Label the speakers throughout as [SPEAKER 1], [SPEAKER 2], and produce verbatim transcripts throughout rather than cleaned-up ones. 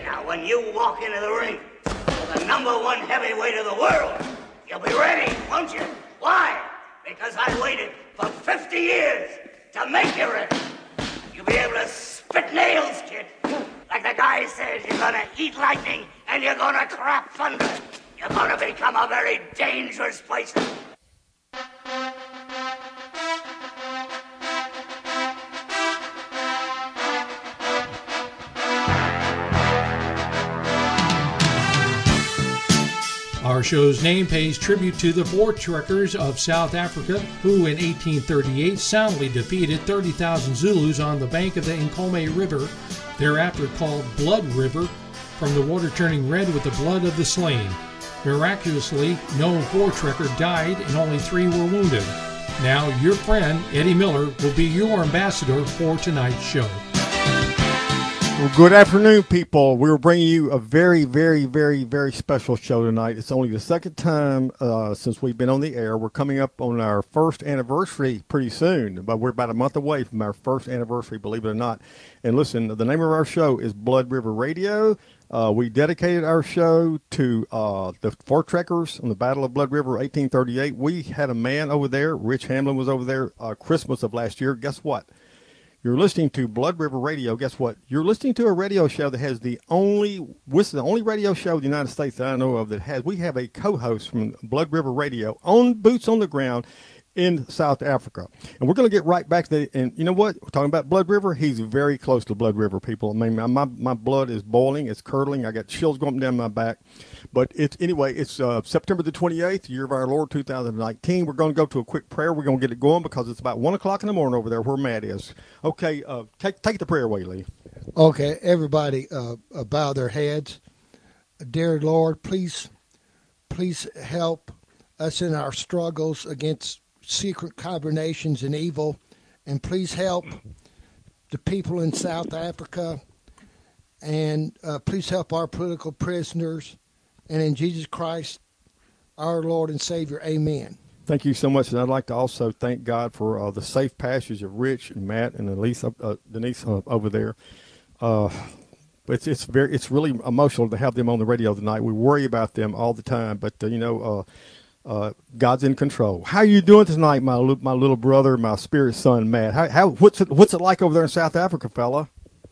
[SPEAKER 1] Now, when you walk into the ring with the number one heavyweight of the world, you'll be ready, won't you? Why? Because I waited for fifty years to make you ready. You'll be able to spit nails, kid. Like the guy says, you're gonna eat lightning and you're gonna crap thunder. You're gonna become a very dangerous person.
[SPEAKER 2] Our show's name pays tribute to the Voortrekkers of South Africa, who in eighteen thirty-eight soundly defeated thirty thousand Zulus on the bank of the Nkomo River, thereafter called Blood River, from the water turning red with the blood of the slain. Miraculously, no Voortrekker died and only three were wounded. Now, your friend, Eddie Miller, will be your ambassador for tonight's show.
[SPEAKER 3] Well, good afternoon, people. We're bringing you a very, very, very, very special show tonight. It's only the second time uh, since we've been on the air. We're coming up on our first anniversary pretty soon, but we're about a month away from our first anniversary, believe it or not. And listen, the name of our show is Blood River Radio. Uh, we dedicated our show to uh, the Voortrekkers on the Battle of Blood River, eighteen thirty-eight. We had a man over there. Rich Hamlin was over there uh, Christmas of last year. Guess what? You're listening to Blood River Radio. Guess what? You're listening to a radio show that has the only, this is the only radio show in the United States that I know of that has, we have a co-host from Blood River Radio on boots on the ground in South Africa. And we're going to get right back to the, and you know what? We're talking about Blood River. He's very close to Blood River, people. I mean, my, my, my blood is boiling. It's curdling. I got chills going down my back. But it's, anyway, it's uh, September the twenty-eighth, year of our Lord, two thousand nineteen. We're going to go to a quick prayer. We're going to get it going because it's about one o'clock in the morning over there where Matt is. Okay, uh, take, take the prayer away, Lee.
[SPEAKER 4] Okay, everybody uh, uh, bow their heads. Dear Lord, please, please help us in our struggles against secret combinations and evil, and please help the people in South Africa, and uh, please help our political prisoners, and in Jesus Christ, our Lord and Savior, amen.
[SPEAKER 3] Thank you so much, and I'd like to also thank God for uh, the safe passage of Rich and Matt and Elise, uh, Denise uh, over there. Uh, it's it's very it's really emotional to have them on the radio tonight. We worry about them all the time, but uh, you know, uh, uh, God's in control. How are you doing tonight, my my little brother, my spirit son, Matt? How how what's it what's it like over there in South Africa, fella?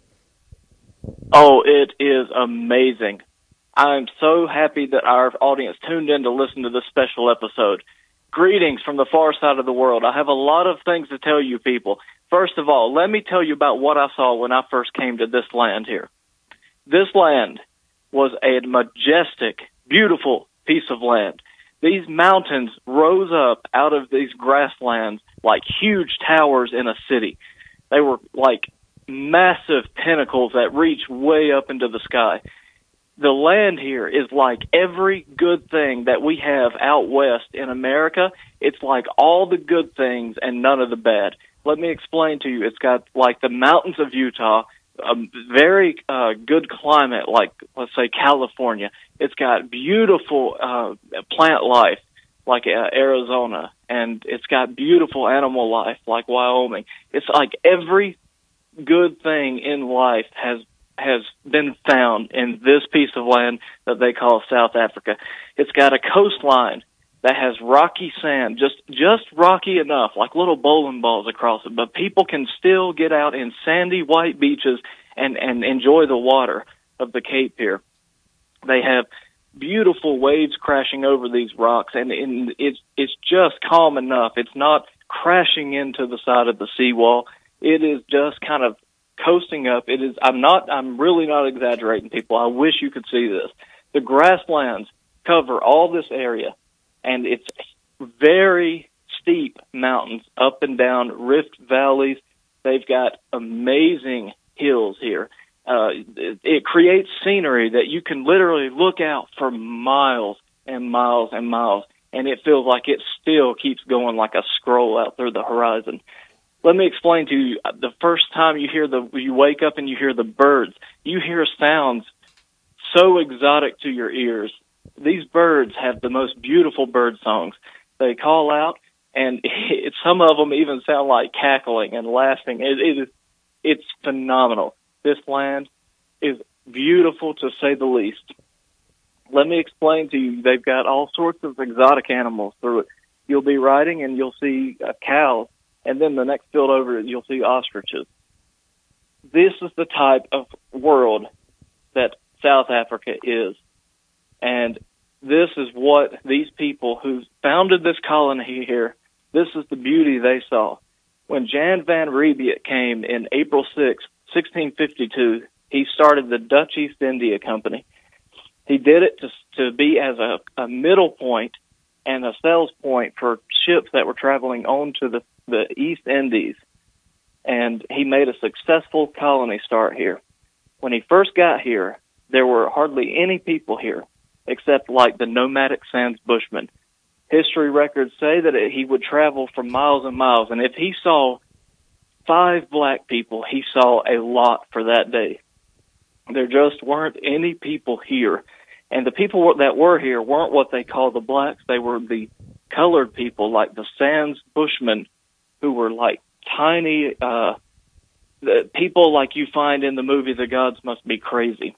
[SPEAKER 5] Oh, it is amazing. I'm so happy that our audience tuned in to listen to this special episode. Greetings from the far side of the world. I have a lot of things to tell you people. First of all, let me tell you about what I saw when I first came to this land here. This land was a majestic, beautiful piece of land. These mountains rose up out of these grasslands like huge towers in a city. They were like massive pinnacles that reached way up into the sky. The land here is like every good thing that we have out west in America. It's like all the good things and none of the bad. Let me explain to you. It's got like the mountains of Utah, a very uh, good climate like, let's say, California. It's got beautiful uh, plant life like uh, Arizona, and it's got beautiful animal life like Wyoming. It's like every good thing in life has has been found in this piece of land that they call South Africa. It's got a coastline that has rocky sand, just just rocky enough, like little bowling balls across it, but people can still get out in sandy white beaches and, and enjoy the water of the Cape here. They have beautiful waves crashing over these rocks, and, and it's it's just calm enough. It's not crashing into the side of the seawall. It is just kind of coasting up. It is. I'm not. I'm really not exaggerating, people. I wish you could see this. The grasslands cover all this area, and it's very steep mountains up and down, rift valleys. They've got amazing hills here. Uh, it, it creates scenery that you can literally look out for miles and miles and miles, and it feels like it still keeps going like a scroll out through the horizon. Let me explain to you, the first time you hear the, you wake up and you hear the birds, you hear sounds so exotic to your ears. These birds have the most beautiful bird songs. They call out, and it, some of them even sound like cackling and laughing. It, it is, it's phenomenal. This land is beautiful to say the least. Let me explain to you. They've got all sorts of exotic animals through it. You'll be riding and you'll see uh, cows, and then the next field over you'll see ostriches. This is the type of world that South Africa is. And this is what these people who founded this colony here, this is the beauty they saw. When Jan van Riebeeck came in April sixth, sixteen fifty-two, he started the Dutch East India Company. He did it to, to be as a, a middle point and a sales point for ships that were traveling on to the, the East Indies. And he made a successful colony start here. When he first got here, there were hardly any people here, except like the nomadic Sans Bushmen. History records say that he would travel for miles and miles, and if he saw five black people, he saw a lot for that day. There just weren't any people here. And the people that were here weren't what they call the blacks. They were the colored people, like the Sans Bushmen, who were like tiny uh, the people like you find in the movie The Gods Must Be Crazy.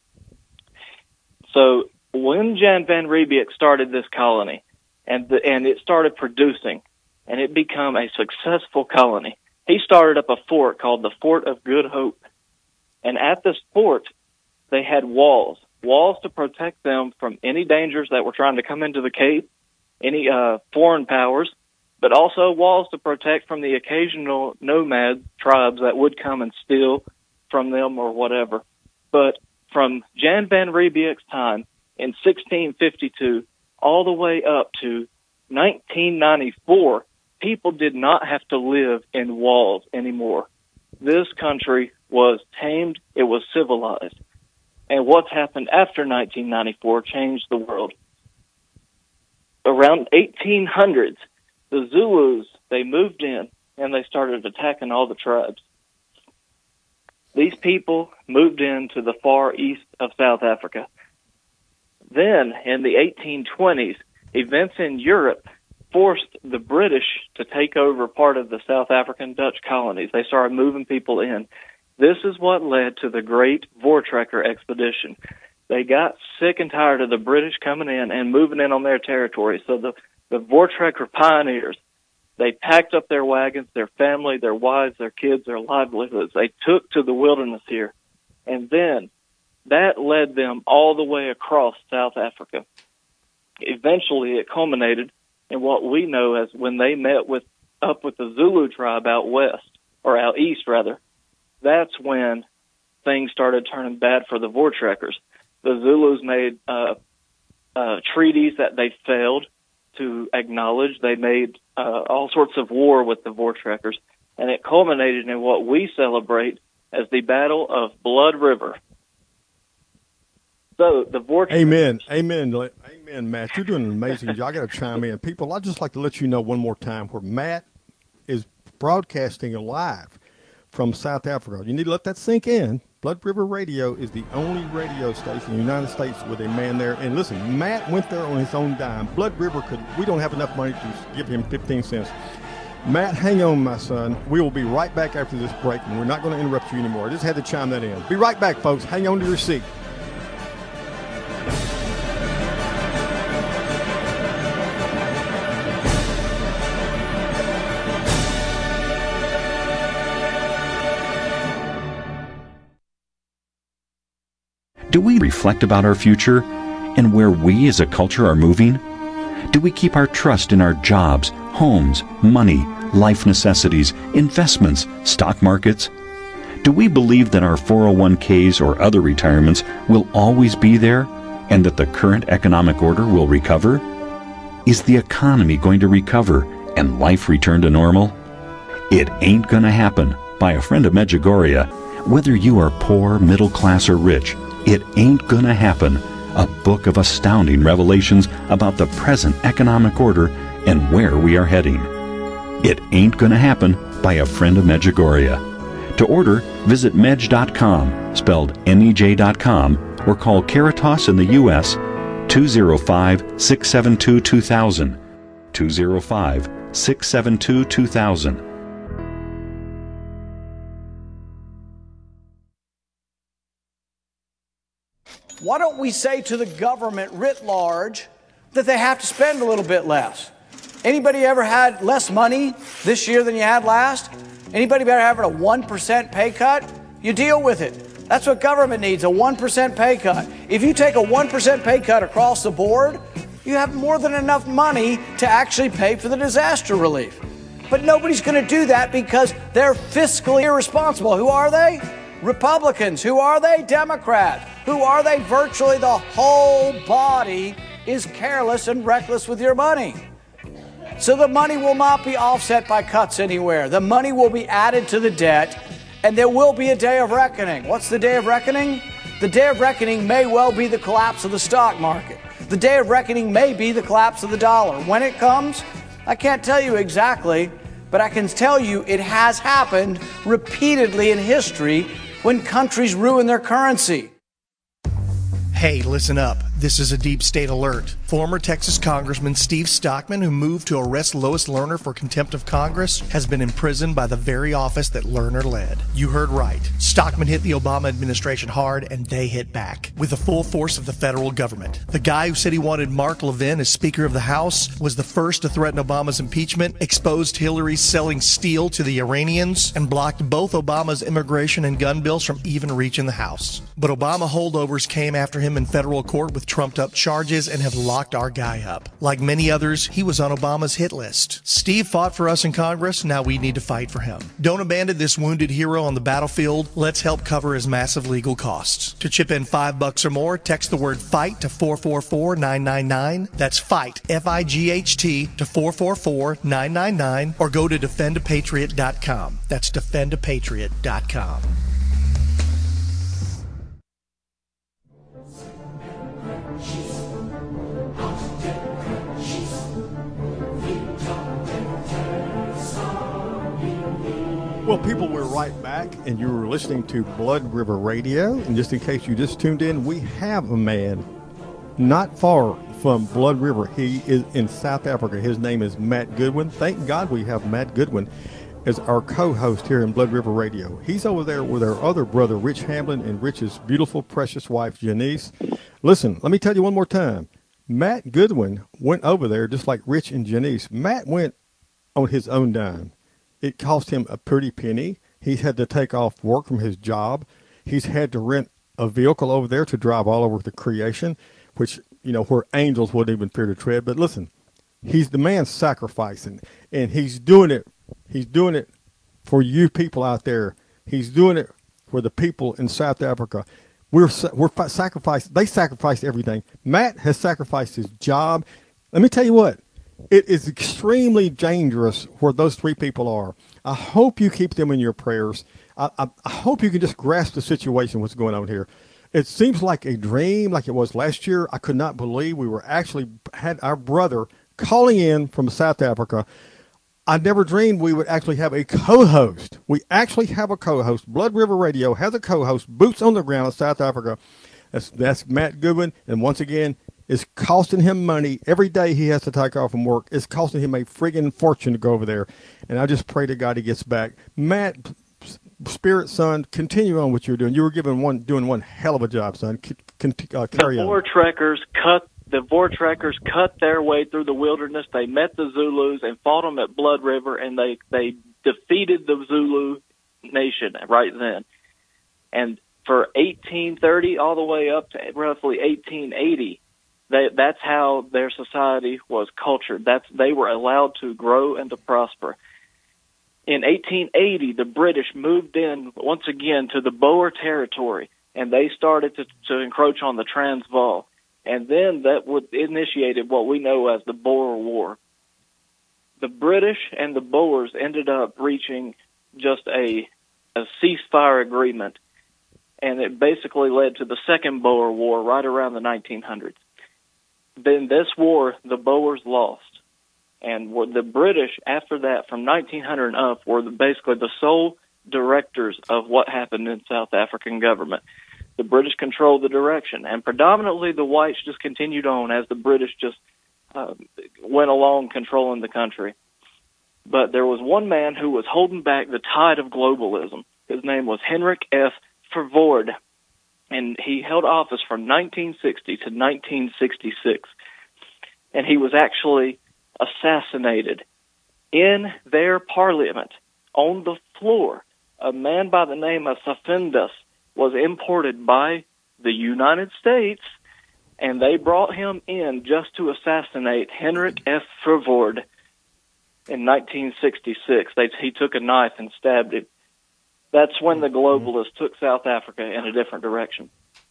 [SPEAKER 5] So when Jan van Riebeeck started this colony, and the, and it started producing, and it became a successful colony, he started up a fort called the Fort of Good Hope. And at this fort, they had walls, walls to protect them from any dangers that were trying to come into the Cape, any uh, foreign powers, but also walls to protect from the occasional nomad tribes that would come and steal from them or whatever. But from Jan van Riebeeck's time in sixteen fifty-two all the way up to nineteen ninety-four, people did not have to live in walls anymore. This country was tamed, it was civilized. And what's happened after nineteen ninety-four changed the world. Around eighteen hundreds, the Zulus, they moved in and they started attacking all the tribes. These people moved into the far east of South Africa. Then, in the eighteen twenties, events in Europe forced the British to take over part of the South African Dutch colonies. They started moving people in. This is what led to the Great Voortrekker Expedition. They got sick and tired of the British coming in and moving in on their territory. So the, the Voortrekker pioneers, they packed up their wagons, their family, their wives, their kids, their livelihoods. They took to the wilderness here. And then that led them all the way across South Africa. Eventually, it culminated in what we know as when they met with up with the Zulu tribe out west, or out east, rather. That's when things started turning bad for the Voortrekkers. The Zulus made uh, uh, treaties that they failed to acknowledge. They made uh, all sorts of war with the Voortrekkers, and it culminated in what we celebrate as the Battle of Blood River. So the Voortrekkers...
[SPEAKER 3] Amen. Amen. Amen, Matt. You're doing an amazing job. I got to chime in. People, I'd just like to let you know one more time where Matt is broadcasting live from South Africa. You need to let that sink in. Blood River Radio is the only radio station in the United States with a man there. And listen, Matt went there on his own dime. Blood River could, we don't have enough money to give him fifteen cents. Matt, hang on, my son. We will be right back after this break, and we're not going to interrupt you anymore. I just had to chime that in. Be right back, folks. Hang on to your seat.
[SPEAKER 6] Do we reflect about our future and where we as a culture are moving? Do we keep our trust in our jobs, homes, money, life necessities, investments, stock markets? Do we believe that our four oh one k's or other retirements will always be there and that the current economic order will recover? Is the economy going to recover and life return to normal? It Ain't Gonna Happen by a friend of Medjugorje. Whether you are poor, middle class, or rich, It Ain't Gonna Happen, a book of astounding revelations about the present economic order and where we are heading. It Ain't Gonna Happen by a friend of Medjugorje. To order, visit medj dot com, spelled M E J dot com, or call Caritas in the U S two oh five, six seven two, two thousand, two oh five, six seven two, two thousand.
[SPEAKER 7] Why don't we say to the government writ large that they have to spend a little bit less? Anybody ever had less money this year than you had last? Anybody ever having a one percent pay cut? You deal with it. That's what government needs, a one percent pay cut. If you take a one percent pay cut across the board, you have more than enough money to actually pay for the disaster relief. But nobody's going to do that because they're fiscally irresponsible. Who are they? Republicans. Who are they? Democrats. Who are they? Virtually the whole body is careless and reckless with your money. So the money will not be offset by cuts anywhere. The money will be added to the debt, and there will be a day of reckoning. What's the day of reckoning? The day of reckoning may well be the collapse of the stock market. The day of reckoning may be the collapse of the dollar. When it comes, I can't tell you exactly, but I can tell you it has happened repeatedly in history when countries ruin their currency.
[SPEAKER 8] Hey, listen up. This is a deep state alert. Former Texas Congressman Steve Stockman, who moved to arrest Lois Lerner for contempt of Congress, has been imprisoned by the very office that Lerner led. You heard right. Stockman hit the Obama administration hard, and they hit back with the full force of the federal government. The guy who said he wanted Mark Levin as Speaker of the House was the first to threaten Obama's impeachment, exposed Hillary selling steel to the Iranians, and blocked both Obama's immigration and gun bills from even reaching the House. But Obama holdovers came after him in federal court with trumped-up charges and have locked our guy up. Like many others, he was on Obama's hit list. Steve fought for us in Congress, now we need to fight for him. Don't abandon this wounded hero on the battlefield. Let's help cover his massive legal costs. To chip in five bucks or more, text the word FIGHT to four four four nine nine nine. That's FIGHT, F I G H T, to four four four nine nine nine, or go to defend a patriot dot com. That's defend a patriot dot com.
[SPEAKER 3] Well, people, we're right back, and you were listening to Blood River Radio. And just in case you just tuned in, we have a man not far from Blood River. He is in South Africa. His name is Matt Goodwin. Thank God we have Matt Goodwin as our co-host here in Blood River Radio. He's over there with our other brother, Rich Hamblin, and Rich's beautiful, precious wife, Janice. Listen, let me tell you one more time. Matt Goodwin went over there just like Rich and Janice. Matt went on his own dime. It cost him a pretty penny. He's had to take off work from his job. He's had to rent a vehicle over there to drive all over the creation, which, you know, where angels wouldn't even fear to tread. But listen, he's the man sacrificing, and he's doing it. He's doing it for you people out there. He's doing it for the people in South Africa. We're we're sacrificed. They sacrificed everything. Matt has sacrificed his job. Let me tell you what. It is extremely dangerous where those three people are. I hope you keep them in your prayers. I, I, I hope you can just grasp the situation, what's going on here. It seems like a dream, like it was last year. I could not believe we were actually had our brother calling in from South Africa. I never dreamed we would actually have a co-host. We actually have a co-host. Blood River Radio has a co-host, boots on the ground in South Africa. That's, that's Matt Goodwin. And once again, it's costing him money. Every day he has to take off from work. It's costing him a friggin' fortune to go over there. And I just pray to God he gets back. Matt, Spirit son, continue on what you're doing. You were given one, doing one hell of a job, son. C- con- uh, carry
[SPEAKER 5] the
[SPEAKER 3] on.
[SPEAKER 5] Voortrekkers cut the Voortrekkers cut their way through the wilderness. They met the Zulus and fought them at Blood River, and they they defeated the Zulu nation right then. And for eighteen thirty all the way up to roughly eighteen eighty. They, that's how their society was cultured. That's they were allowed to grow and to prosper. In eighteen eighty, the British moved in once again to the Boer territory, and they started to, to encroach on the Transvaal. And then that would initiated what we know as the Boer War. The British and the Boers ended up reaching just a, a ceasefire agreement, and it basically led to the Second Boer War right around the nineteen hundreds. Then this war, the Boers lost. And the British, after that, from nineteen hundred up, were basically the sole directors of what happened in South African government. The British controlled the direction, and predominantly the whites just continued on as the British just uh, went along controlling the country. But there was one man who was holding back the tide of globalism. His name was Hendrik F. Verwoerd. and he held office from nineteen sixty to nineteen sixty-six. And he was actually assassinated in their parliament on the floor. A man by the name of Safindas was imported by the United States, and they brought him in just to assassinate Henrik F. Verwoerd in nineteen sixty-six. They, he took a knife and stabbed him. That's when the globalists took South Africa in a different direction.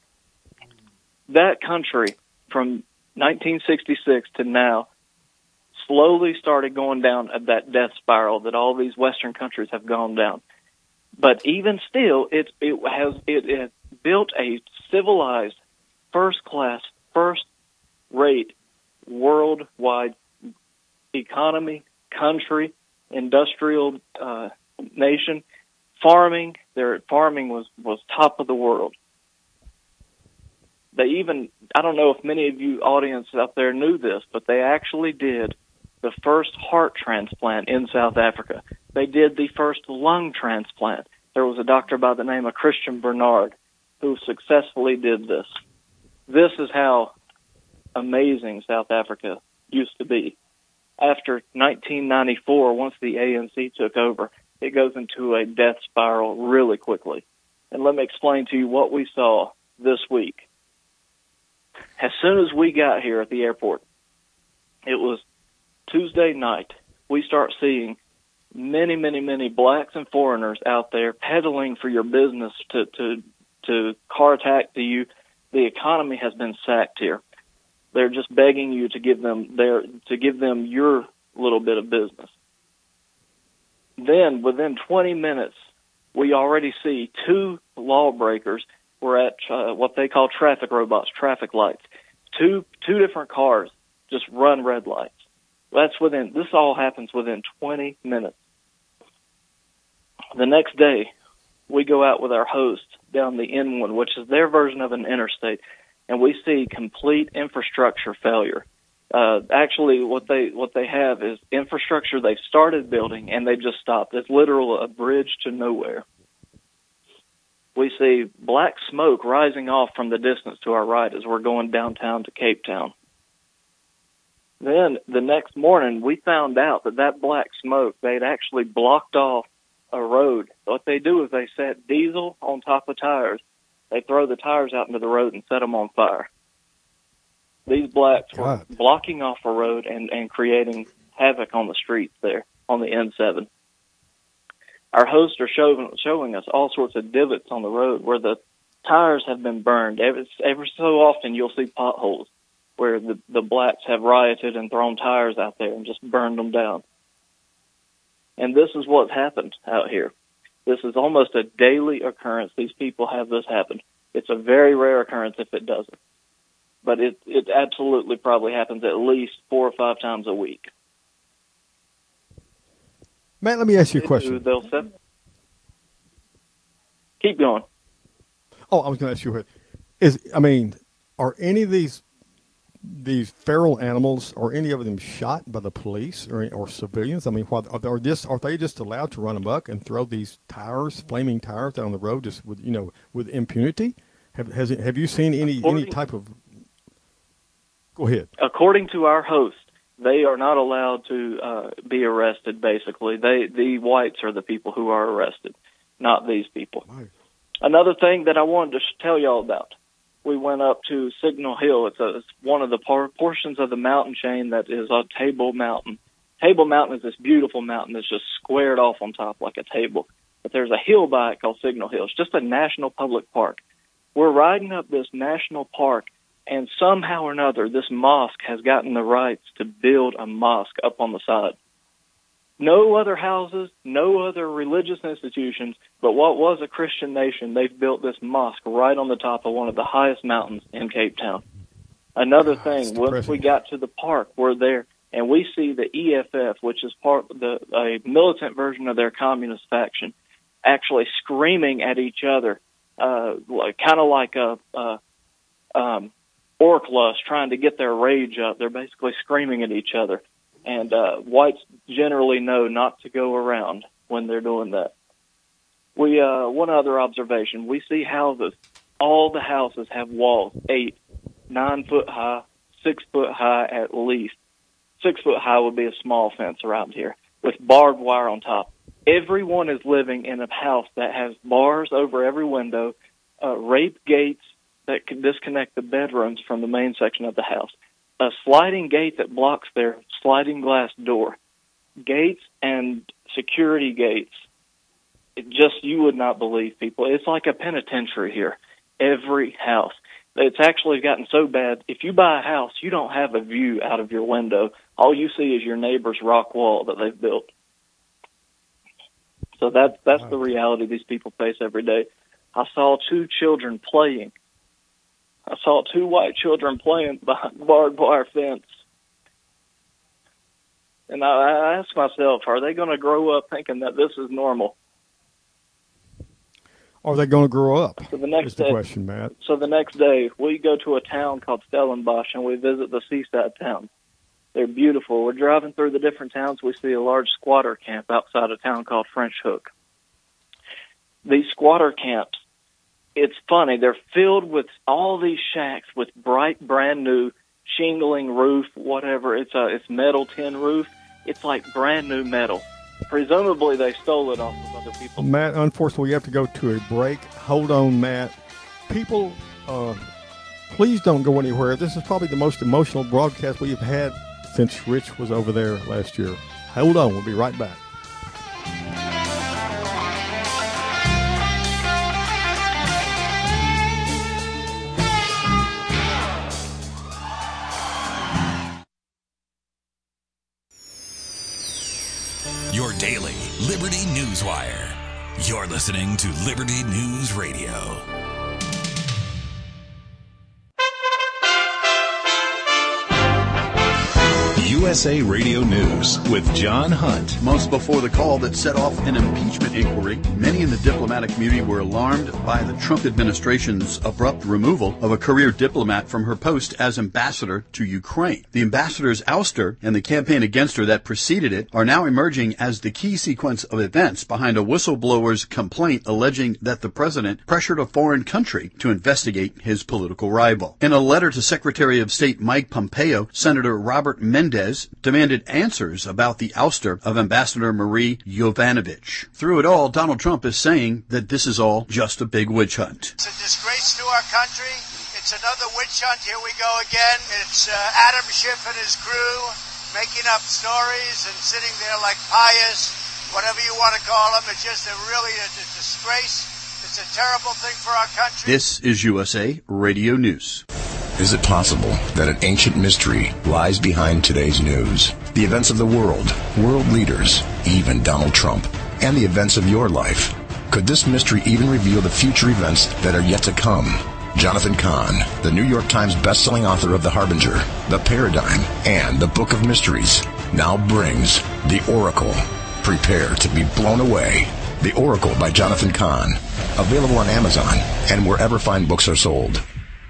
[SPEAKER 5] That country, from nineteen sixty-six to now, slowly started going down that death spiral that all these Western countries have gone down. But even still, it it has it, it built a civilized, first-class, first-rate, worldwide economy, country, industrial uh, nation. Farming, their farming was, was top of the world. They even, I don't know if many of you audience out there knew this, but they actually did the first heart transplant in South Africa. They did the first lung transplant. There was a doctor by the name of Christian Bernard who successfully did this. This is how amazing South Africa used to be. After nineteen ninety-four, once the A N C took over, it goes into a death spiral really quickly. And let me explain to you what we saw this week. As soon as we got here at the airport, it was Tuesday night, we start seeing many, many, many blacks and foreigners out there peddling for your business to, to, to car tax to you. The economy has been sacked here. They're just begging you to give them their, to give them your little bit of business. Then, within twenty minutes, we already see two lawbreakers. We're at uh, what they call traffic robots, traffic lights. Two two different cars just run red lights. That's within. This all happens within twenty minutes. The next day, we go out with our host down the N one, which is their version of an interstate, and we see complete infrastructure failure. Uh, actually, what they what they have is infrastructure they started building and they just stopped. It's literally a bridge to nowhere. We see black smoke rising off from the distance to our right as we're going downtown to Cape Town. Then the next morning, we found out that that black smoke, they'd actually blocked off a road. What they do is they set diesel on top of tires. They throw the tires out into the road and set them on fire. These blacks were God. blocking off a road and, and creating havoc on the streets there on the N seven. Our hosts are showing, showing us all sorts of divots on the road where the tires have been burned. Every, every so often you'll see potholes where the, the blacks have rioted and thrown tires out there and just burned them down. And this is what's happened out here. This is almost a daily occurrence. These people have this happen. It's a very rare occurrence if it doesn't. But it, it absolutely probably happens at least four or five times a week.
[SPEAKER 3] Matt, let me ask you a question.
[SPEAKER 5] They'll set... Keep going.
[SPEAKER 3] Oh, I was going to ask you a Is I mean, are any of these these feral animals, are any of them shot by the police or or civilians? I mean, what, are, are just are they just allowed to run amok and throw these tires, flaming tires, down the road just with you know with impunity? Have has it, have you seen any According, any type of? Go ahead.
[SPEAKER 5] According to our host, they are not allowed to uh, be arrested. Basically, they the whites are the people who are arrested, not these people. Right. Another thing that I wanted to tell y'all about. We went up to Signal Hill. It's, a, it's one of the por- portions of the mountain chain that is on Table Mountain. Table Mountain is this beautiful mountain that's just squared off on top like a table. But there's a hill by it called Signal Hill. It's just a national public park. We're riding up this national park, and somehow or another, this mosque has gotten the rights to build a mosque up on the side. No other houses, no other religious institutions, but what was a Christian nation, they've built this mosque right on the top of one of the highest mountains in Cape Town. Another God, thing, once we got to the park, we're there, and we see the E F F, which is part of the a militant version of their communist faction, actually screaming at each other, uh, kind of like a, a um, orc lust, trying to get their rage up. They're basically screaming at each other. And uh, whites generally know not to go around when they're doing that. We uh, one other observation: we see houses All the houses have walls, eight, nine foot high, six foot high at least. Six foot high would be a small fence around here with barbed wire on top. Everyone is living in a house that has bars over every window, uh, rape gates that can disconnect the bedrooms from the main section of the house, a sliding gate that blocks their sliding glass door, gates and security gates. It just, you would not believe, people. It's like a penitentiary here. Every house. It's actually gotten so bad, if you buy a house, you don't have a view out of your window. All you see is your neighbor's rock wall that they've built. So that's, that's the reality these people face every day. I saw two children playing. I saw two white children playing behind a barbed wire fence. And I, I asked myself, are they going to grow up thinking that this is normal?
[SPEAKER 3] Are they going to grow up?
[SPEAKER 5] So the next
[SPEAKER 3] is the
[SPEAKER 5] day,
[SPEAKER 3] question, Matt.
[SPEAKER 5] So the next day, we go to a town called Stellenbosch, and we visit the seaside town. They're beautiful. We're driving through the different towns. We see a large squatter camp outside a town called French Hook. These squatter camps, it's funny. They're filled with all these shacks with bright, brand new shingling roof, whatever. It's a it's metal tin roof. It's like brand new metal. Presumably, they stole it off of other people.
[SPEAKER 3] Matt, unfortunately, we have to go to a break. Hold on, Matt. People, uh, please don't go anywhere. This is probably the most emotional broadcast we've had since Rich was over there last year. Hold on. We'll be right back.
[SPEAKER 9] Your daily Liberty News Wire. You're listening to Liberty News Radio. U S A Radio News with John Hunt.
[SPEAKER 10] Months before the call that set off an impeachment inquiry, many in the diplomatic community were alarmed by the Trump administration's abrupt removal of a career diplomat from her post as ambassador to Ukraine. The ambassador's ouster and the campaign against her that preceded it are now emerging as the key sequence of events behind a whistleblower's complaint alleging that the president pressured a foreign country to investigate his political rival. In a letter to Secretary of State Mike Pompeo, Senator Robert Mendez demanded answers about the ouster of Ambassador Marie Yovanovitch. Through it all, Donald Trump is saying that this is all just a big witch hunt.
[SPEAKER 11] It's a disgrace to our country. It's another witch hunt. Here we go again. It's uh, Adam Schiff and his crew making up stories and sitting there like pious, whatever you want to call them. It's just a really a, a disgrace. It's a terrible thing for our country.
[SPEAKER 10] This is U S A Radio News.
[SPEAKER 9] Is it possible that an ancient mystery lies behind today's news? The events of the world, world leaders, even Donald Trump, and the events of your life. Could this mystery even reveal the future events that are yet to come? Jonathan Cahn, the New York Times bestselling author of The Harbinger, The Paradigm, and The Book of Mysteries, now brings The Oracle. Prepare to be blown away. The Oracle by Jonathan Cahn. Available on Amazon and wherever fine books are sold.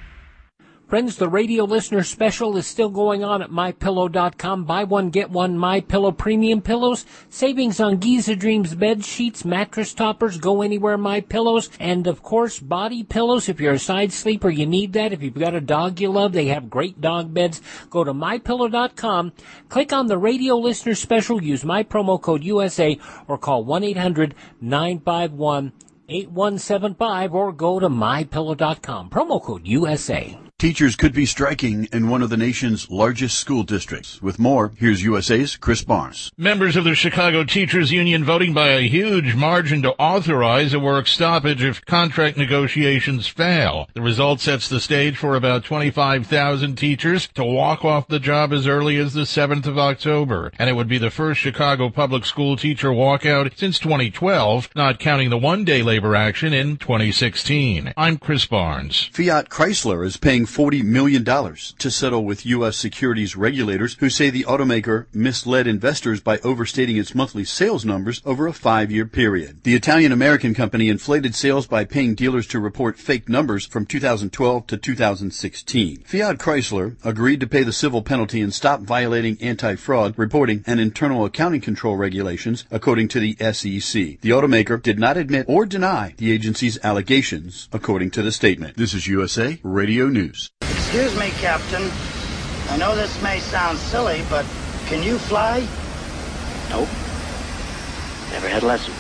[SPEAKER 12] Friends, the radio listener special is still going on at my pillow dot com. Buy one, get one MyPillow premium pillows. Savings on Giza Dreams bed sheets, mattress toppers, go anywhere My Pillows, and of course body pillows. If you're a side sleeper, you need that. If you've got a dog you love, they have great dog beds. Go to my pillow dot com, click on the radio listener special, use my promo code U S A, or call one eight hundred nine five one eight one seven five, or go to my pillow dot com. Promo code U S A.
[SPEAKER 10] Teachers could be striking in one of the nation's largest school districts. With more, here's U S A's Chris Barnes.
[SPEAKER 13] Members of the Chicago Teachers Union voting by a huge margin to authorize a work stoppage if contract negotiations fail. The result sets the stage for about twenty-five thousand teachers to walk off the job as early as the seventh of October. And it would be the first Chicago public school teacher walkout since twenty twelve, not counting the one-day labor action in twenty sixteen. I'm Chris Barnes.
[SPEAKER 10] Fiat Chrysler is paying forty million dollars to settle with U S securities regulators who say the automaker misled investors by overstating its monthly sales numbers over a five-year period. The Italian-American company inflated sales by paying dealers to report fake numbers from two thousand twelve to two thousand sixteen. Fiat Chrysler agreed to pay the civil penalty and stop violating anti-fraud reporting and internal accounting control regulations, according to the S E C. The automaker did not admit or deny the agency's allegations, according to the statement. This is U S A Radio News.
[SPEAKER 1] Excuse me, Captain. I know this may sound silly, but can you fly? Nope. Never had a lesson.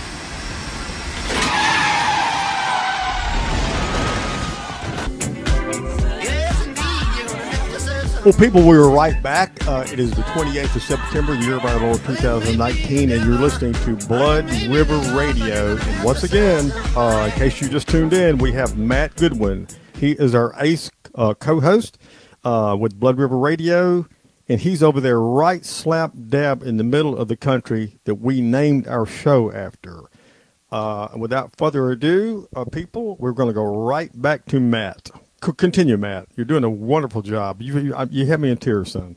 [SPEAKER 3] Well, people, we are right back. Uh, it is the twenty-eighth of September, year of our Lord two thousand nineteen, and you're listening to Blood River Radio. And once again, uh, in case you just tuned in, we have Matt Goodwin. He is our ace uh, co-host uh, with Blood River Radio, and he's over there right slap dab in the middle of the country that we named our show after. Uh, and without further ado, uh, people, we're going to go right back to Matt. Continue, Matt. You're doing a wonderful job. You you, you have me in tears, son.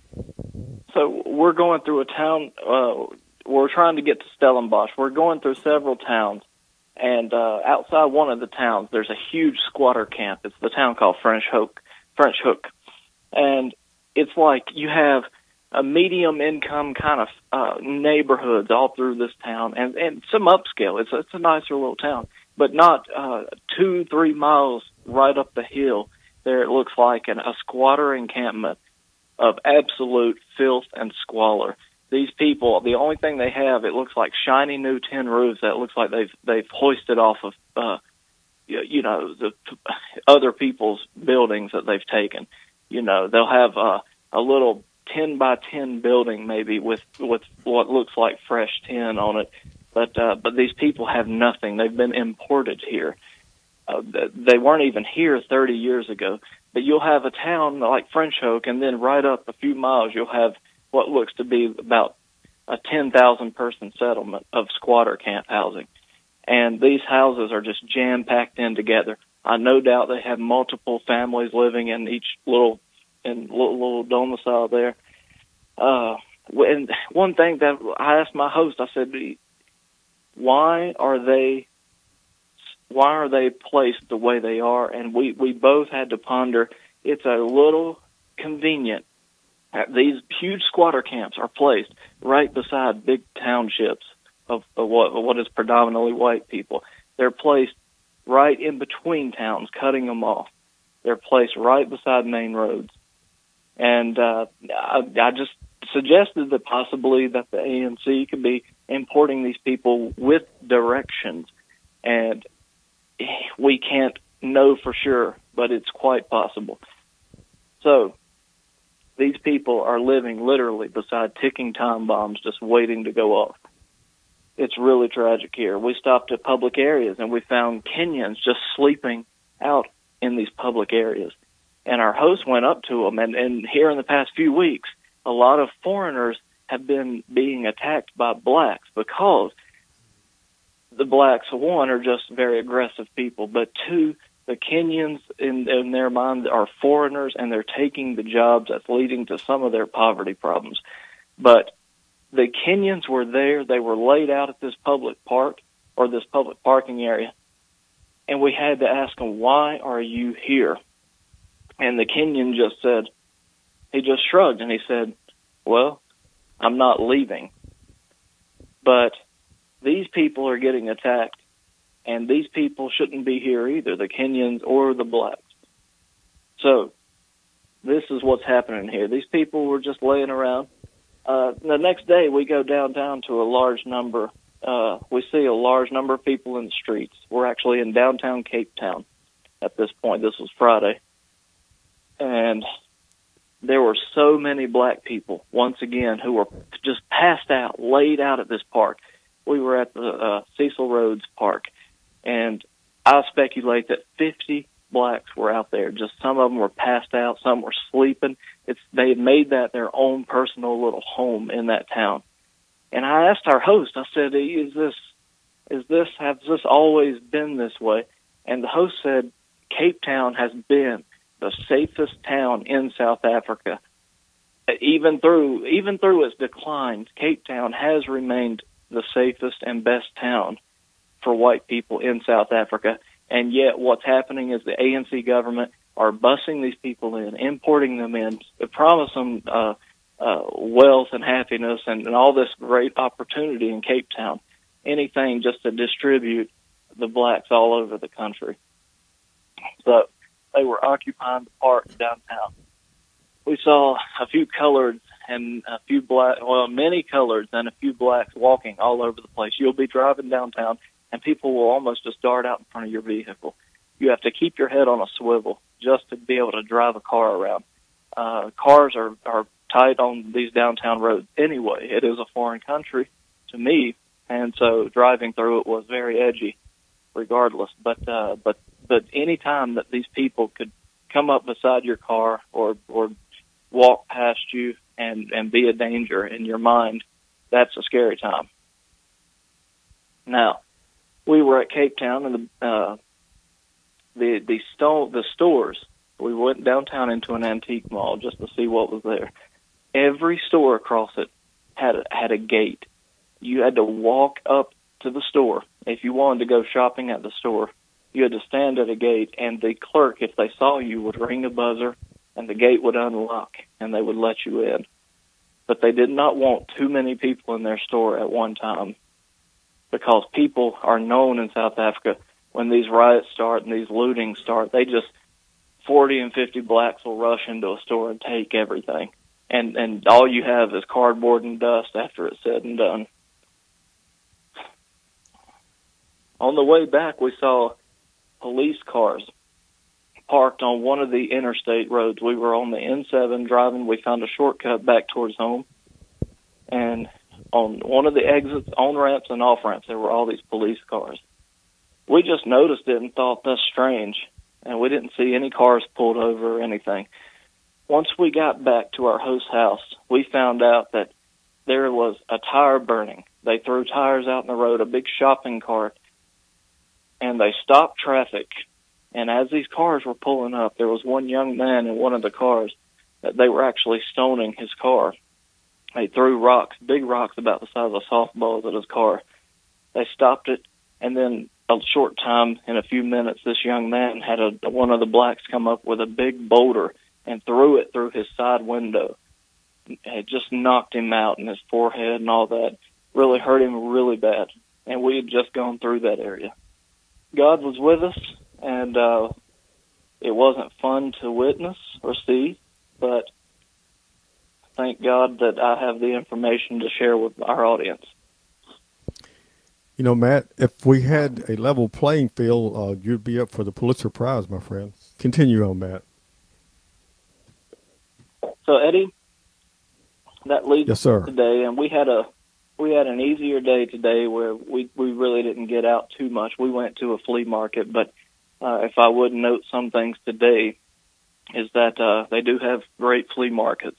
[SPEAKER 5] So we're going through a town. Uh, we're trying to get to Stellenbosch. We're going through several towns, and uh, outside one of the towns, there's a huge squatter camp. It's the town called French Hook. French Hook, and it's like you have a medium income kind of uh, neighborhoods all through this town, and and some upscale. It's it's a nicer little town, but not uh, two three miles right up the hill. There it looks like an, a squatter encampment of absolute filth and squalor. These people, the only thing they have, it looks like shiny new tin roofs that looks like they've they've hoisted off of, uh, you know, the other people's buildings that they've taken. You know, they'll have uh, a little ten by ten building maybe with with what looks like fresh tin on it, but uh, but these people have nothing. They've been imported here. Uh, they weren't even here thirty years ago. But you'll have a town like French Hook, and then right up a few miles you'll have what looks to be about a ten thousand person settlement of squatter camp housing. And these houses are just jam-packed in together. I no doubt they have multiple families living in each little in little, little domicile there. Uh, and one thing that I asked my host, I said, why are they Why are they placed the way they are? And we, we both had to ponder, it's a little convenient. These huge squatter camps are placed right beside big townships of, of what, what is predominantly white people. They're placed right in between towns, cutting them off. They're placed right beside main roads. And uh, I, I just suggested that possibly that the A N C could be importing these people with directions. And we can't know for sure, but it's quite possible. So these people are living literally beside ticking time bombs just waiting to go off. It's really tragic here. We stopped at public areas, and we found Kenyans just sleeping out in these public areas. And our host went up to them, and, and here in the past few weeks, a lot of foreigners have been being attacked by blacks because the blacks, one, are just very aggressive people, but two, the Kenyans in, in their mind are foreigners, and they're taking the jobs that's leading to some of their poverty problems. But the Kenyans were there. They were laid out at this public park or this public parking area, and we had to ask them, why are you here? And the Kenyan just said, he just shrugged, and he said, well, I'm not leaving. But these people are getting attacked, and these people shouldn't be here either, the Kenyans or the blacks. So this is what's happening here. These people were just laying around. Uh, the next day, we go downtown to a large number. Uh, we see a large number of people in the streets. We're actually in downtown Cape Town at this point. This was Friday. And there were so many black people, once again, who were just passed out, laid out at this park. We were at the uh, Cecil Rhodes Park, and I speculate that fifty blacks were out there. Just some of them were passed out, some were sleeping. It's they had made that their own personal little home in that town. And I asked our host, I said, "Is this, is this, has this always been this way?" And the host said, "Cape Town has been the safest town in South Africa. Even through even through its decline, Cape Town has remained the safest and best town for white people in South Africa. And yet what's happening is the A N C government are busing these people in, importing them in, promise them uh, uh, wealth and happiness and, and all this great opportunity in Cape Town, anything just to distribute the blacks all over the country. So they were occupying the park downtown. We saw a few coloreds and a few black, well, many coloreds and a few blacks walking all over the place. You'll be driving downtown, and people will almost just dart out in front of your vehicle. You have to keep your head on a swivel just to be able to drive a car around. Uh, cars are, are tight on these downtown roads anyway. It is a foreign country to me, and so driving through it was very edgy regardless. But, uh, but, but any time that these people could come up beside your car or, or walk past you and, and be a danger in your mind, that's a scary time. Now, we were at Cape Town, and the uh, the the, sto- the stores. We went downtown into an antique mall just to see what was there. Every store across it had a, had a gate. You had to walk up to the store. If you wanted to go shopping at the store, you had to stand at a gate, and the clerk, if they saw you, would ring a buzzer, and the gate would unlock, and they would let you in. But they did not want too many people in their store at one time, because people are known in South Africa when these riots start and these lootings start. They just, forty and fifty blacks will rush into a store and take everything. And, and all you have is cardboard and dust after it's said and done. On the way back, we saw police cars parked on one of the interstate roads. We were on the N seven driving. We found a shortcut back towards home. And on one of the exits, on ramps and off ramps, there were all these police cars. We just noticed it and thought, that's strange. And we didn't see any cars pulled over or anything. Once we got back to our host's house, we found out that there was a tire burning. They threw tires out in the road, a big shopping cart, and they stopped traffic. And as these cars were pulling up, there was one young man in one of the cars that they were actually stoning his car. They threw rocks, big rocks about the size of softballs at his car. They stopped it, and then a short time, in a few minutes, this young man had a, one of the blacks come up with a big boulder and threw it through his side window. It just knocked him out in his forehead and all that. Really hurt him really bad. And we had just gone through that area. God was with us, and uh, it wasn't fun to witness or see, but thank God that I have the information to share with our audience.
[SPEAKER 3] You know, Matt, if we had a level playing field, uh, you'd be up for the Pulitzer Prize, my friend. Continue on, Matt.
[SPEAKER 5] So, Eddie, that leads
[SPEAKER 3] yes, sir.
[SPEAKER 5] today, and we had a we had an easier day today where we, we really didn't get out too much. We went to a flea market, but uh, if I would note some things today, is that uh, they do have great flea markets.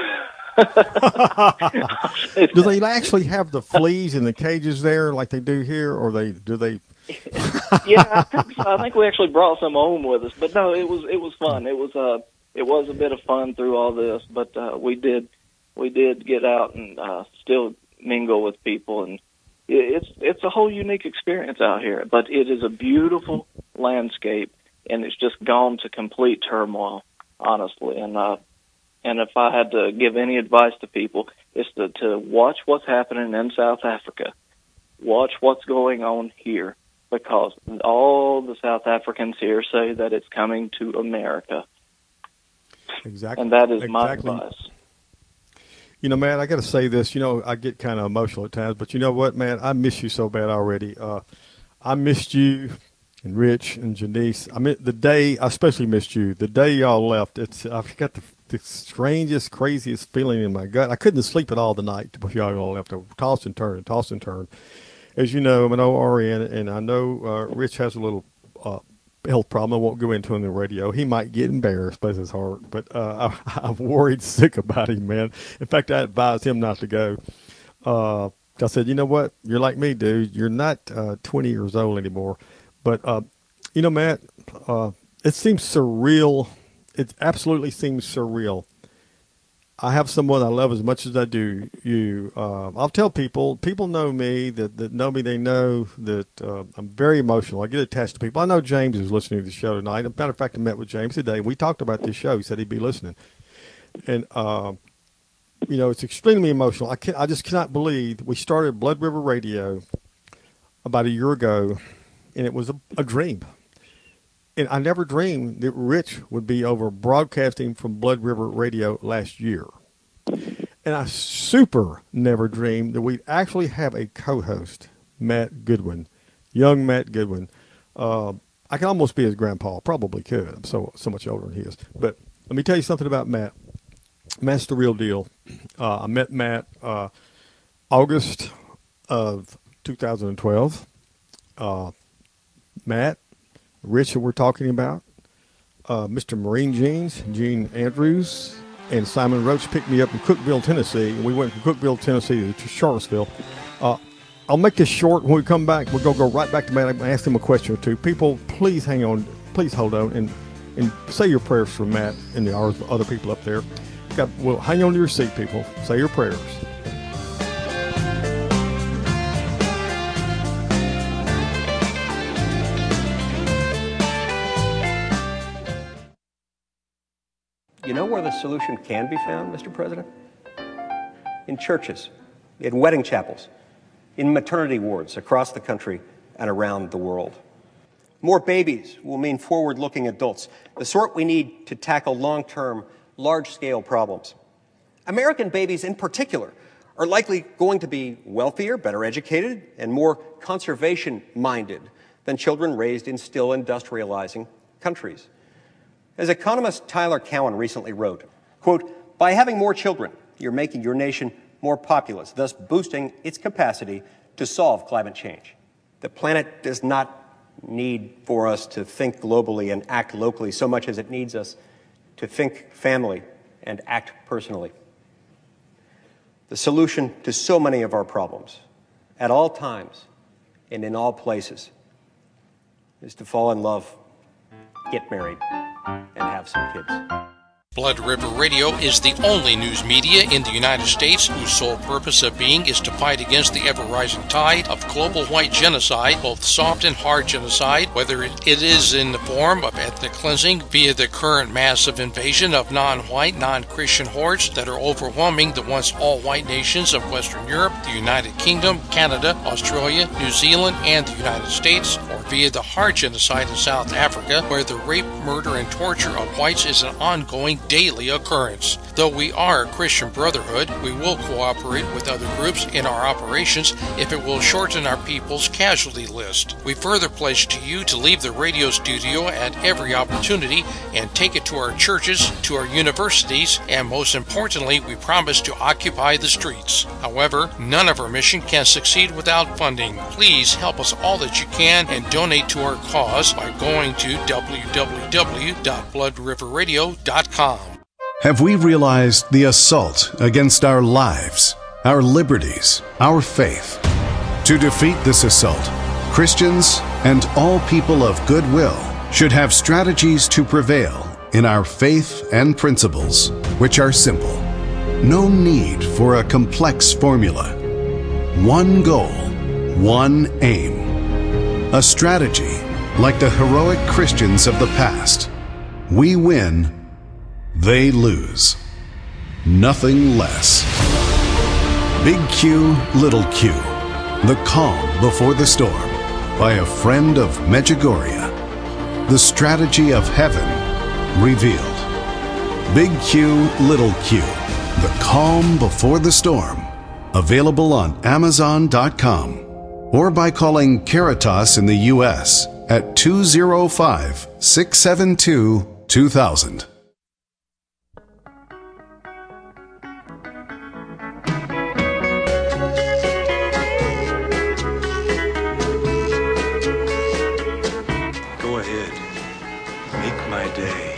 [SPEAKER 3] Do they actually have the fleas in the cages there like they do here, or they do they?
[SPEAKER 5] Yeah, I think, so. I think we actually brought some home with us, but no, it was it was fun. It was uh it was a bit of fun through all this, but uh, we did we did get out and uh, still mingle with people, and it's it's a whole unique experience out here. But it is a beautiful landscape, and it's just gone to complete turmoil, honestly, and. uh And if I had to give any advice to people, it's to, to watch what's happening in South Africa. Watch what's going on here, because all the South Africans here say that it's coming to America.
[SPEAKER 3] Exactly.
[SPEAKER 5] And that is
[SPEAKER 3] exactly.
[SPEAKER 5] my advice.
[SPEAKER 3] You know, man, I got to say this. You know, I get kind of emotional at times, but you know what, man? I miss you so bad already. Uh, I missed you and Rich and Janice. I mean, the day, I especially missed you. The day y'all left, it's I've got the the strangest, craziest feeling in my gut. I couldn't sleep at all the night before y'all left. I toss and turn, toss and turn. As you know, I'm an O R N, and I know uh, Rich has a little uh, health problem. I won't go into on the radio. He might get embarrassed, bless his heart. But uh, I, I'm worried sick about him, man. In fact, I advised him not to go. Uh, I said, you know what? You're like me, dude. You're not uh, twenty years old anymore. But, uh, you know, Matt, uh, it seems surreal it absolutely seems surreal. I have someone I love as much as I do you. Uh, I'll tell people, people know me, that, that know me, they know that uh, I'm very emotional. I get attached to people. I know James is listening to the show tonight. As a matter of fact, I met with James today. We talked about this show. He said he'd be listening. And, uh, you know, it's extremely emotional. I can't, I just cannot believe we started Blood River Radio about a year ago, and it was a, a dream. And I never dreamed that Rich would be over broadcasting from Blood River Radio last year. And I super never dreamed that we'd actually have a co-host, Matt Goodwin, young Matt Goodwin. Uh, I can almost be his grandpa. Probably could. I'm so so much older than he is. But let me tell you something about Matt. Matt's the real deal. Uh, I met Matt uh, August of two thousand twelve. Uh, Matt, Rich that we're talking about, uh, Mister Marine Jeans, Gene Andrews, and Simon Roach picked me up in Cookeville, Tennessee. And we went from Cookeville, Tennessee to Charlottesville. Uh, I'll make this short. When we come back, we're going to go right back to Matt and ask him a question or two. People, please hang on. Please hold on and, and say your prayers for Matt and the other people up there. Got, well, hang on to your seat, people. Say your prayers.
[SPEAKER 14] You know where the solution can be found, Mister President? In churches, in wedding chapels, in maternity wards across the country and around the world. More babies will mean forward-looking adults, the sort we need to tackle long-term, large-scale problems. American babies in particular are likely going to be wealthier, better educated, and more conservation-minded than children raised in still industrializing countries. As economist Tyler Cowen recently wrote, quote, by having more children, you're making your nation more populous, thus boosting its capacity to solve climate change. The planet does not need for us to think globally and act locally so much as it needs us to think family and act personally. The solution to so many of our problems, at all times and in all places, is to fall in love, get married, and have some kids.
[SPEAKER 15] Blood River Radio is the only news media in the United States whose sole purpose of being is to fight against the ever-rising tide of global white genocide, both soft and hard genocide, whether it is in the form of ethnic cleansing via the current massive invasion of non-white, non-Christian hordes that are overwhelming the once all-white nations of Western Europe, the United Kingdom, Canada, Australia, New Zealand, and the United States, or via the hard genocide in South Africa, where the rape, murder, and torture of whites is an ongoing daily occurrence. Though we are a Christian brotherhood, we will cooperate with other groups in our operations if it will shorten our people's casualty list. We further pledge to you to leave the radio studio at every opportunity and take it to our churches, to our universities, and most importantly, we promise to occupy the streets. However, none of our mission can succeed without funding. Please help us all that you can and donate to our cause by going to w w w dot blood river radio dot com.
[SPEAKER 16] Have we realized the assault against our lives, our liberties, our faith? To defeat this assault, Christians and all people of goodwill should have strategies to prevail in our faith and principles, which are simple. No need for a complex formula. One goal, one aim. A strategy like the heroic Christians of the past. We win, they lose. Nothing less. Big Q, Little Q. The Calm Before the Storm by a friend of Medjugorje. The strategy of heaven revealed. Big Q, Little Q. The Calm Before the Storm. Available on amazon dot com or by calling Caritas in the U S at two oh five, six seven two, two thousand.
[SPEAKER 17] Go ahead. Make my day.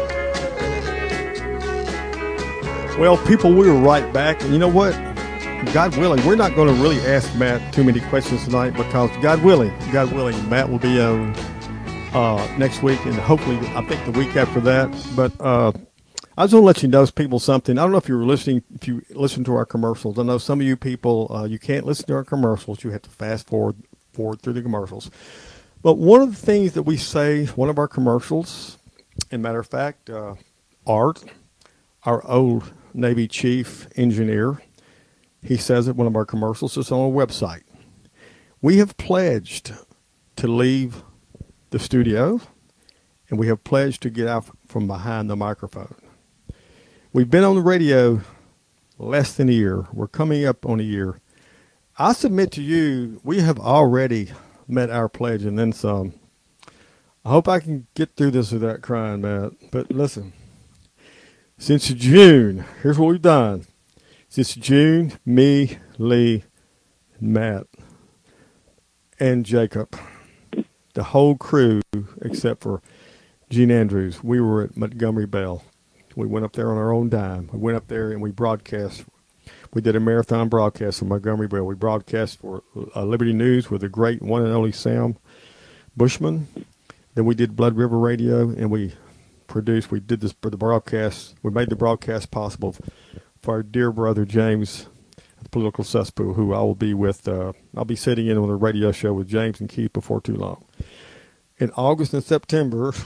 [SPEAKER 3] Well, people, we were right back. And you know what? God willing, we're not going to really ask Matt too many questions tonight because God willing, God willing, Matt will be on uh, next week, and hopefully, I think the week after that. But uh, I just want to let you know, people, something. I don't know if you were listening, if you listen to our commercials. I know some of you people, uh, you can't listen to our commercials. You have to fast forward forward through the commercials. But one of the things that we say, one of our commercials, and matter of fact, uh, Art, our old Navy chief engineer, he says it, one of our commercials, it's on our website. We have pledged to leave the studio, and we have pledged to get out from behind the microphone. We've been on the radio less than a year. We're coming up on a year. I submit to you, we have already met our pledge and then some. I hope I can get through this without crying, Matt. But listen, since June, here's what we've done. Since June, me, Lee, and Matt, and Jacob, the whole crew, except for Gene Andrews, we were at Montgomery Bell. We went up there on our own dime. We went up there and we broadcast. We did a marathon broadcast from Montgomery Bell. We broadcast for uh, Liberty News with the great one and only Sam Bushman. Then we did Blood River Radio, and we produced, we did this for the broadcast. We made the broadcast possible for our dear brother James, the political cesspool, who I will be with. Uh, I'll be sitting in on the radio show with James and Keith before too long. In August and September,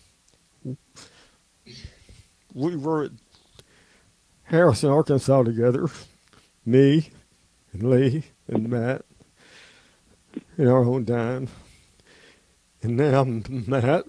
[SPEAKER 3] we were at Harrison, Arkansas together. Me and Lee and Matt in our own dime. And now Matt,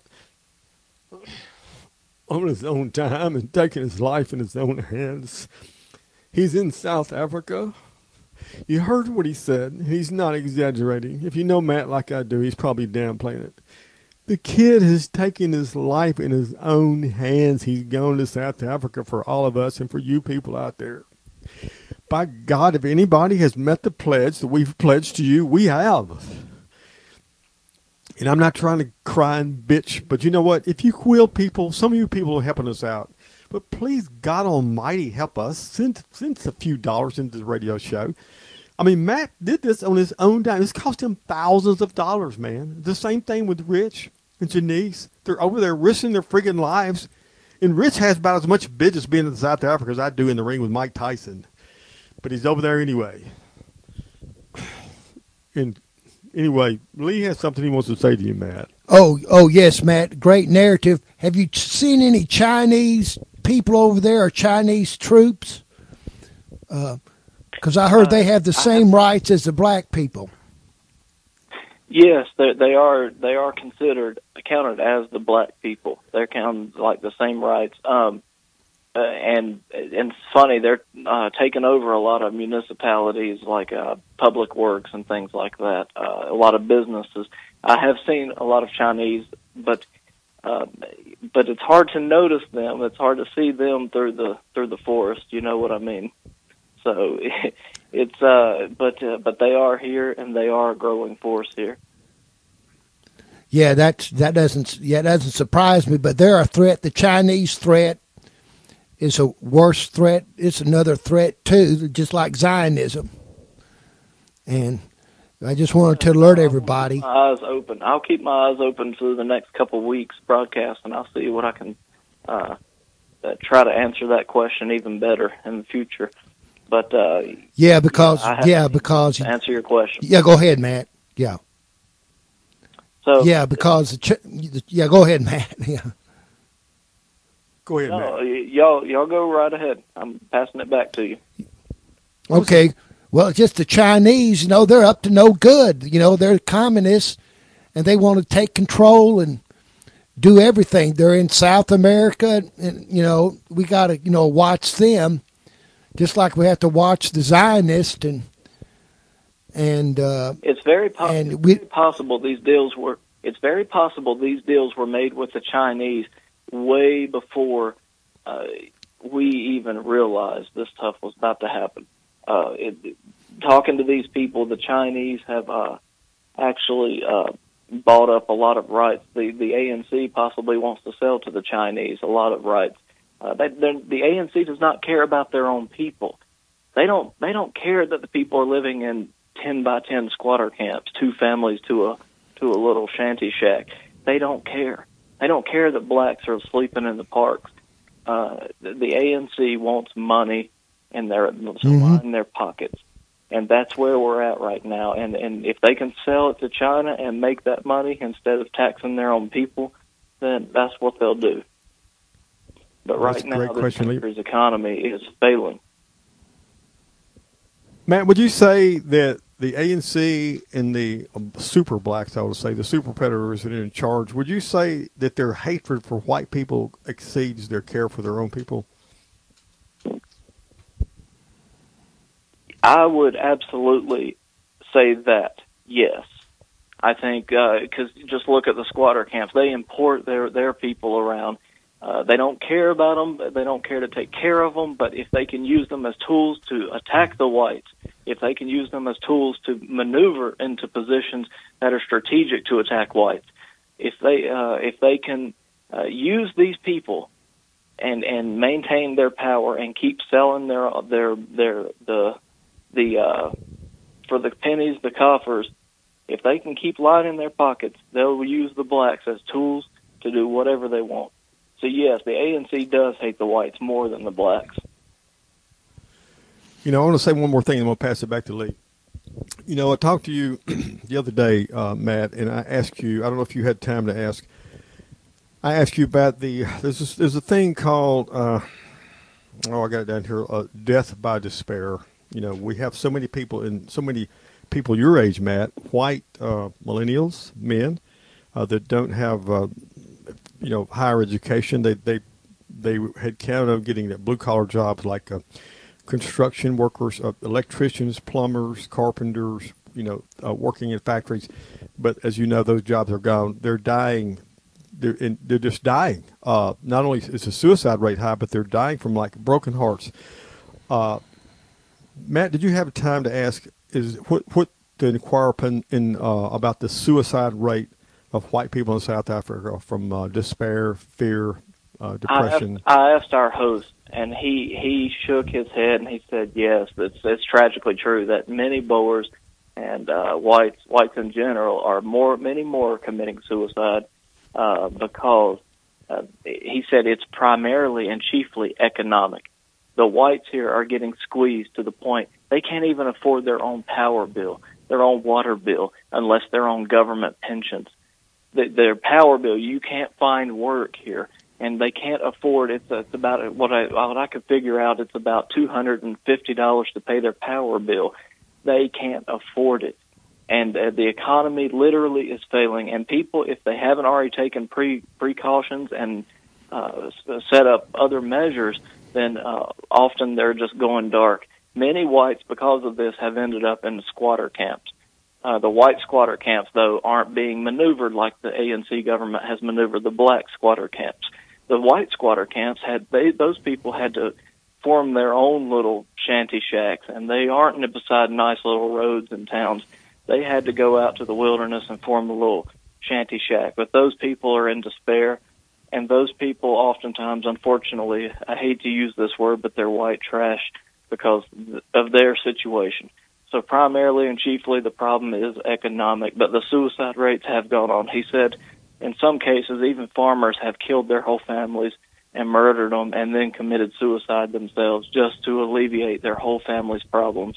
[SPEAKER 3] on his own time and taking his life in his own hands. He's in South Africa. You heard what he said. He's not exaggerating. If you know Matt like I do, he's probably downplaying it. The kid has taken his life in his own hands. He's gone to South Africa for all of us and for you people out there. By God, if anybody has met the pledge that we've pledged to you, we have. And I'm not trying to cry and bitch, but you know what? If you will, people, some of you people are helping us out. But please, God Almighty, help us. Send, send a few dollars into the radio show. I mean, Matt did this on his own dime. This cost him thousands of dollars, man. The same thing with Rich and Janice. They're over there risking their freaking lives. And Rich has about as much business being in South Africa as I do in the ring with Mike Tyson. But he's over there anyway. And anyway, Lee has something he wants to say to you, Matt.
[SPEAKER 4] Oh, oh yes, Matt. Great narrative. Have you seen any Chinese people over there or Chinese troops? Because uh, I heard uh, they have the same rights as the black people.
[SPEAKER 5] Yes, they they are they are considered counted as the black people. They're counted like the same rights. Um, uh, and and it's funny, they're uh, taking over a lot of municipalities like uh, public works and things like that. Uh, a lot of businesses. I have seen a lot of Chinese, but uh, but it's hard to notice them. It's hard to see them through the through the forest. You know what I mean? So it's uh, but uh, but they are here and they are a growing force here.
[SPEAKER 4] Yeah, that's that doesn't yeah that doesn't surprise me. But they're a threat. The Chinese threat is a worse threat. It's another threat too, just like Zionism. And I just wanted to alert everybody.
[SPEAKER 5] My eyes open. I'll keep my eyes open for the next couple of weeks broadcast, and I'll see what I can uh, uh, try to answer that question even better in the future. But uh,
[SPEAKER 4] yeah, because yeah, because
[SPEAKER 5] answer your question.
[SPEAKER 4] Yeah, go ahead, Matt. Yeah.
[SPEAKER 5] So
[SPEAKER 4] yeah, because the ch- yeah, go ahead, Matt. Yeah.
[SPEAKER 3] Go ahead,
[SPEAKER 5] no,
[SPEAKER 3] Matt.
[SPEAKER 5] Y'all, y'all go right ahead. I'm passing it back to you.
[SPEAKER 4] Okay. Well, just the Chinese, you know, they're up to no good. You know, they're communists, and they want to take control and do everything. They're in South America, and, you know, we got to, you know, watch them, just like we have to watch the Zionists. And and uh,
[SPEAKER 5] it's very, po-
[SPEAKER 4] and
[SPEAKER 5] it's
[SPEAKER 4] we,
[SPEAKER 5] very possible these deals were. It's very possible these deals were made with the Chinese way before uh, we even realized this stuff was about to happen. Uh, it, talking to these people, the Chinese have uh, actually uh, bought up a lot of rights. The the A N C possibly wants to sell to the Chinese a lot of rights. Uh, they, the A N C does not care about their own people. They don't. They don't care that the people are living in ten by ten squatter camps, two families to a to a little shanty shack. they don't care. They don't care that blacks are sleeping in the parks. Uh, the, the A N C wants money in their mm-hmm. in their pockets, and that's where we're at right now. And and if they can sell it to China and make that money instead of taxing their own people, then that's what they'll do. But
[SPEAKER 3] That's
[SPEAKER 5] right now, this
[SPEAKER 3] question,
[SPEAKER 5] country's Lee. economy is failing.
[SPEAKER 3] Matt, would you say that the A N C and the um, super blacks, I would say, the super predators that are in charge, would you say that their hatred for white people exceeds their care for their own people?
[SPEAKER 5] I would absolutely say that, yes. I think, because uh, just look at the squatter camps. They import their, their people around. Uh, they don't care about them. They don't care to take care of them. But if they can use them as tools to attack the whites, if they can use them as tools to maneuver into positions that are strategic to attack whites, if they uh, if they can uh, use these people and and maintain their power and keep selling their their their the the uh, for the pennies, the coffers, if they can keep lining their pockets, they'll use the blacks as tools to do whatever they want. So, yes, the A N C does hate the whites more than the blacks.
[SPEAKER 3] You know, I want to say one more thing, and I'm going to pass it back to Lee. You know, I talked to you the other day, uh, Matt, and I asked you, I don't know if you had time to ask, I asked you about the, there's, this, there's a thing called, uh, oh, I got it down here, uh, death by despair. You know, we have so many people, and so many people your age, Matt, white uh, millennials, men, uh, that don't have uh, you know, higher education. They they they had counted on getting blue collar jobs like uh, construction workers, uh, electricians, plumbers, carpenters. You know, uh, working in factories. But as you know, those jobs are gone. They're dying. They're in, they're just dying. Uh, not only is the suicide rate high, but they're dying from like broken hearts. Uh, Matt, did you have time to ask? Is what what to inquire in, in uh, about the suicide rate of white people in South Africa from uh, despair, fear, uh, depression?
[SPEAKER 5] I, I asked our host, and he, he shook his head and he said, yes, it's, it's tragically true that many Boers and uh, whites, whites in general, are more, many more committing suicide uh, because uh, he said it's primarily and chiefly economic. The whites here are getting squeezed to the point they can't even afford their own power bill, their own water bill, unless they're on government pensions. Their power bill, you can't find work here, and they can't afford it. It's about what I what I could figure out. It's about two hundred and fifty dollars to pay their power bill. They can't afford it, and uh, the economy literally is failing. And people, if they haven't already taken pre precautions and uh, set up other measures, then uh, often they're just going dark. Many whites, because of this, have ended up in squatter camps. Uh, the white squatter camps, though, aren't being maneuvered like the A N C government has maneuvered the black squatter camps. The white squatter camps, had they, those people had to form their own little shanty shacks, and they aren't beside nice little roads and towns. They had to go out to the wilderness and form a little shanty shack. But those people are in despair, and those people oftentimes, unfortunately, I hate to use this word, but they're white trash because of their situation. So primarily and chiefly the problem is economic, but the suicide rates have gone on. He said in some cases even farmers have killed their whole families and murdered them and then committed suicide themselves just to alleviate their whole family's problems.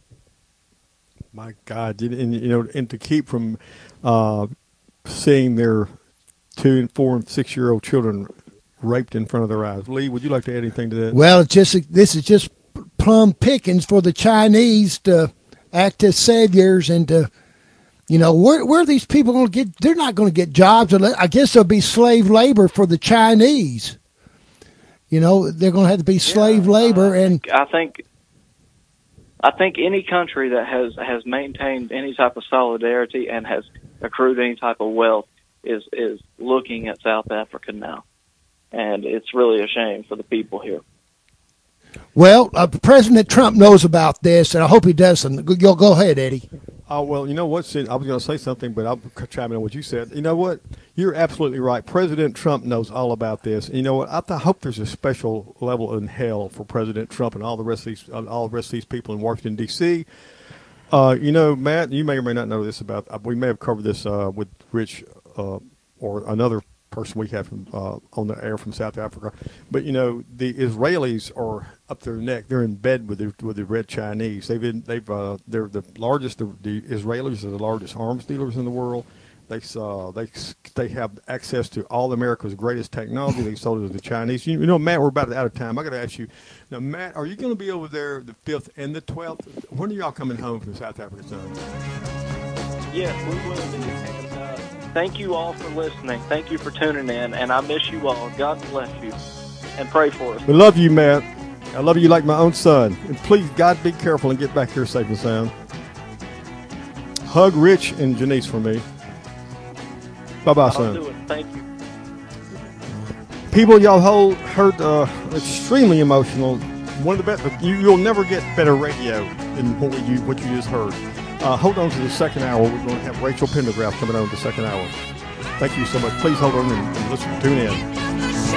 [SPEAKER 3] My God, and you know, and to keep from uh, seeing their two and four and six year old children raped in front of their eyes. Lee, would you like to add anything to that?
[SPEAKER 4] Well, it's just this is just plum pickings for the Chinese to act as saviors and to, you know, where where are these people going to get? They're not going to get jobs. I guess there'll be slave labor for the Chinese. You know, they're going to have to be slave yeah, labor, and
[SPEAKER 5] I think. I think any country that has, has maintained any type of solidarity and has accrued any type of wealth is is looking at South Africa now, and it's really a shame for the people here.
[SPEAKER 4] Well, uh, President Trump knows about this, and I hope he doesn't. Go, go ahead, Eddie.
[SPEAKER 3] Oh, well, you know what, Sid? I was going to say something, but I'll chime in on what you said. You know what? You're absolutely right. President Trump knows all about this. And you know what? I, th- I hope there's a special level in hell for President Trump and all the rest of these, uh, all the rest of these people in Washington, D C. Uh, you know, Matt, you may or may not know this about. Uh, we may have covered this uh, with Rich uh, or another person we have from, uh, on the air from South Africa. But, you know, the Israelis are up their neck. They're in bed with the, with the Red Chinese. They've been, they've, uh, they're the largest, the, the Israelis are the largest arms dealers in the world. They, uh, they, they have access to all America's greatest technology. They sold it to the Chinese. You, you know, Matt, we're about out of time. I got to ask you, now, Matt, are you going to be over there the fifth and the twelfth? When are y'all coming home from South Africa, son?
[SPEAKER 5] Yes, we will be. And, uh, thank you all for listening. Thank you for tuning in, and I miss you all. God bless you, and pray for us.
[SPEAKER 3] We love you, Matt. I love you like my own son. And please, God, be careful and get back here safe and sound. Hug Rich and Janice for me. Bye-bye, son.
[SPEAKER 5] I'll do it. Thank you.
[SPEAKER 3] People, y'all hold, heard uh, extremely emotional. One of the best. You, you'll never get better radio than what you what you just heard. Uh, hold on to the second hour. We're going to have Rachel Pendergraft coming on the second hour. Thank you so much. Please hold on and, and listen. Tune in.